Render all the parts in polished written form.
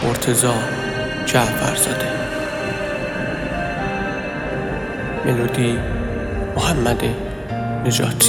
مرتضی جعفرزاده. ملودی محمد نجاتی.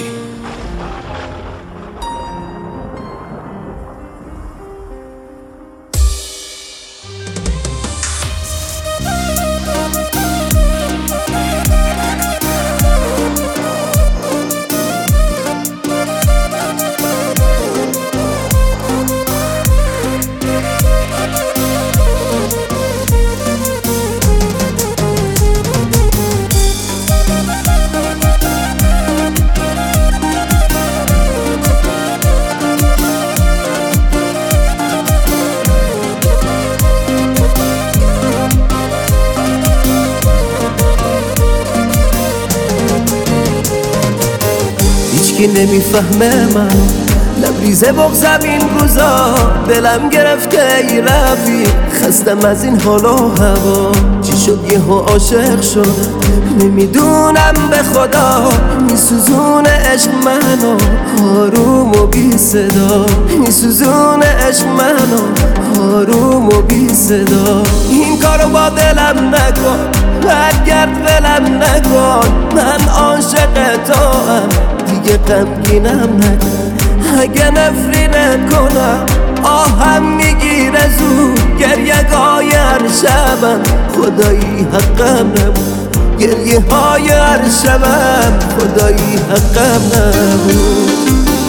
هیچکی نمیفهمه من لبریز بغضم این روزا، دلم گرفته ای رفیق، خستم از این حال و هوا. چی شد یهو عاشق شد نمیدونم به خدا، میسوزونه عشق منو آروم و بی صدا، میسوزونه عشق منو آروم و بی صدا. این کارو با دلم نکن، برگرد ولم نکن، من عاشق توام دیگه غمگینم نکن. اگه نفرینت کنم آهم میگیره زود، گریه‌های هر شبم خدایی حقم نبود، گریه های هر شبم خدایی حقم نبود.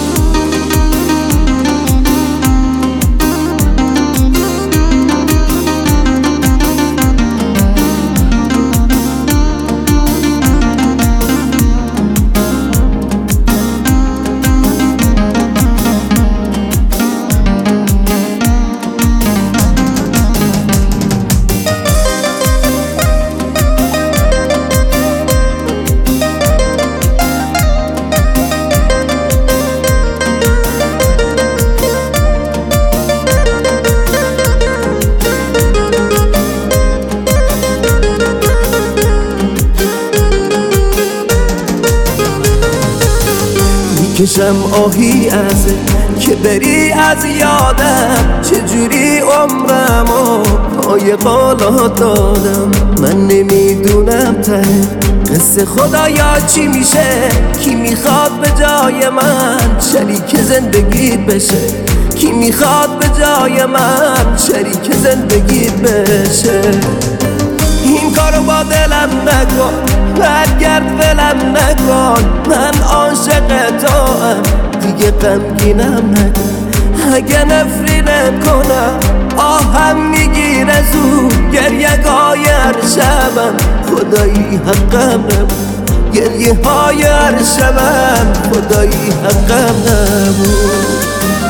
کشم آهی ازه که بری از یادم، چجوری عمرمو پای بالا دادم. من نمیدونم ته قصه خدایا چی میشه، کی میخواد به جای من شریک زندگیت بشه، کی میخواد به جای من شریک زندگیت بشه. این کارو با دلم نکن، برگرد ولم نکن، من عاشق توام دیگه غمگینم نکن. اگه نفرینت کنم آهم میگیره زود، گریه‌های هر شبم خدایی حقم نبود، گریه های هر شبم خدایی حقم نبود.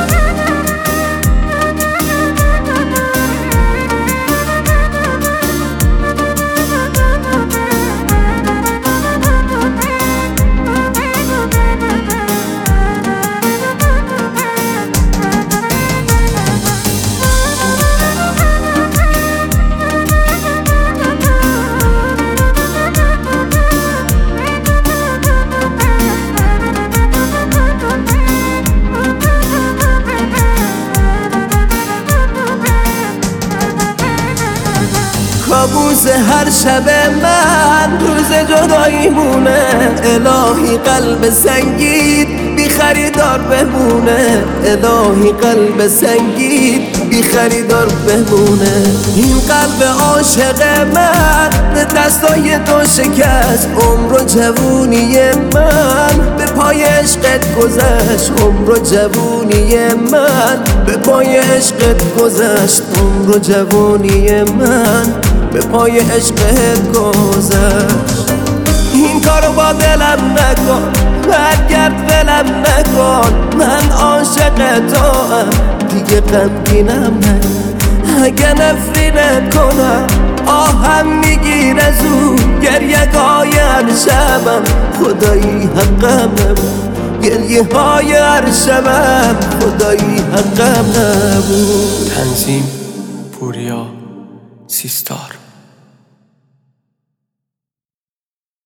کابوس هر شب من روز جدایی مونه، الهی قلب سنگید بی خریدار بمونه، الهی قلب سنگید بی خریدار بمونه. این قلب عاشق من به دستای تو شکست، عمر و جوونی من به پای عشقت گذشت، عمر و جوونی من به پای عشقت گذشت، عمر و جوونی من به پای عشقت گذشت. این کارو با دلم نکن، برگرد ولم نکن، من عاشق توام دیگه غمگینم نکن. اگه نفرینت کنم آهم میگیره زود، گریه‌های هر شبم خدایی حقم نبود، گریه های هر شبم خدایی حقم نبود. تنظیم پوریا سیستار.